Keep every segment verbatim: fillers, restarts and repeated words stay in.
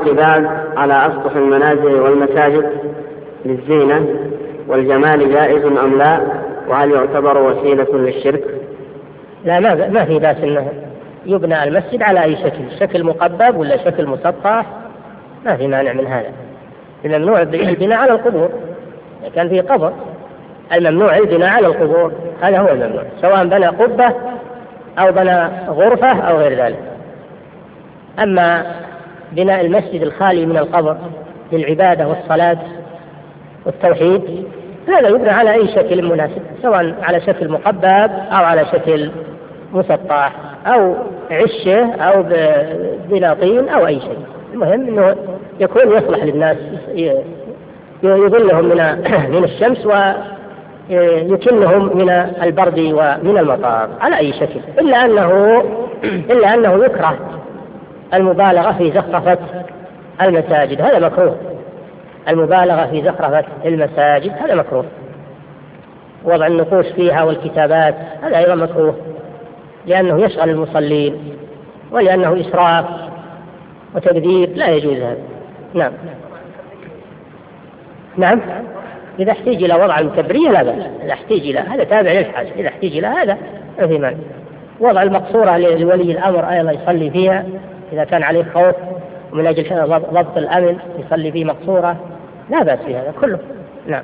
القباب على أسطح المنازل والمساجد للزينة والجمال جائز أم لا؟ وهل يعتبر وسيلة للشرك؟ لا، ما ما في بأس انه يبنى المسجد على اي شكل، شكل مقبب ولا شكل مسطح، ما في مانع من هذا. الممنوع البناء على القبور، كان في قبر الممنوع البناء على القبور، هذا هو الممنوع، سواء بنى قبة أو بنى غرفة أو غير ذلك. أما بناء المسجد الخالي من القبر للعبادة والصلاة والتوحيد هذا يبنى على أي شكل مناسب، سواء على شكل مقبب أو على شكل مسطح أو عشة أو بلاطين أو أي شيء، المهم أنه يكون يصلح للناس، يظلهم من من الشمس ويكنهم من البرد ومن المطار على أي شكل، إلا أنه إلا أنه يكره المبالغة في زخرفة المساجد، هذا مكروه. المبالغة في زخرفة المساجد هذا مكروه، وضع النقوش فيها والكتابات هذا أيضا مكروه، لأنه يشغل المصلين ولأنه إسراف وتبذير، لا يجوز هذا. نعم نعم إذا احتاج إلى وضع المكبرية لا بأس، إذا احتاج إلى هذا تابع للحاجة، إذا احتاج إلى هذا ما في مانع. وضع المقصورة لولي الأمر أيضا يصلي فيها إذا كان عليه خوف ومن أجل ضبط الأمن يصلي فيه مقصورة، لا بأس بهذا كله. نعم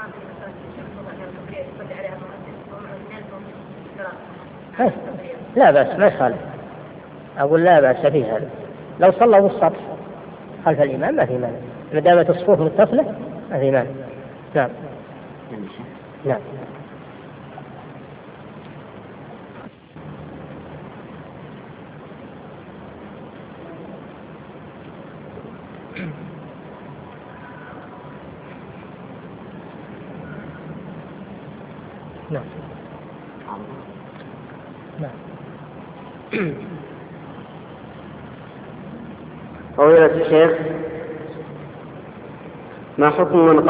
لا بأس، ما يخالف، أقول لا بأس فيه هذا، لو صلوا بالسطح خلف الإمام ما في مانع، ما دامت الصفوف متصلة ما في مانع. نعم نعم نعم نعم فضيلة الشيخ، ما حكم من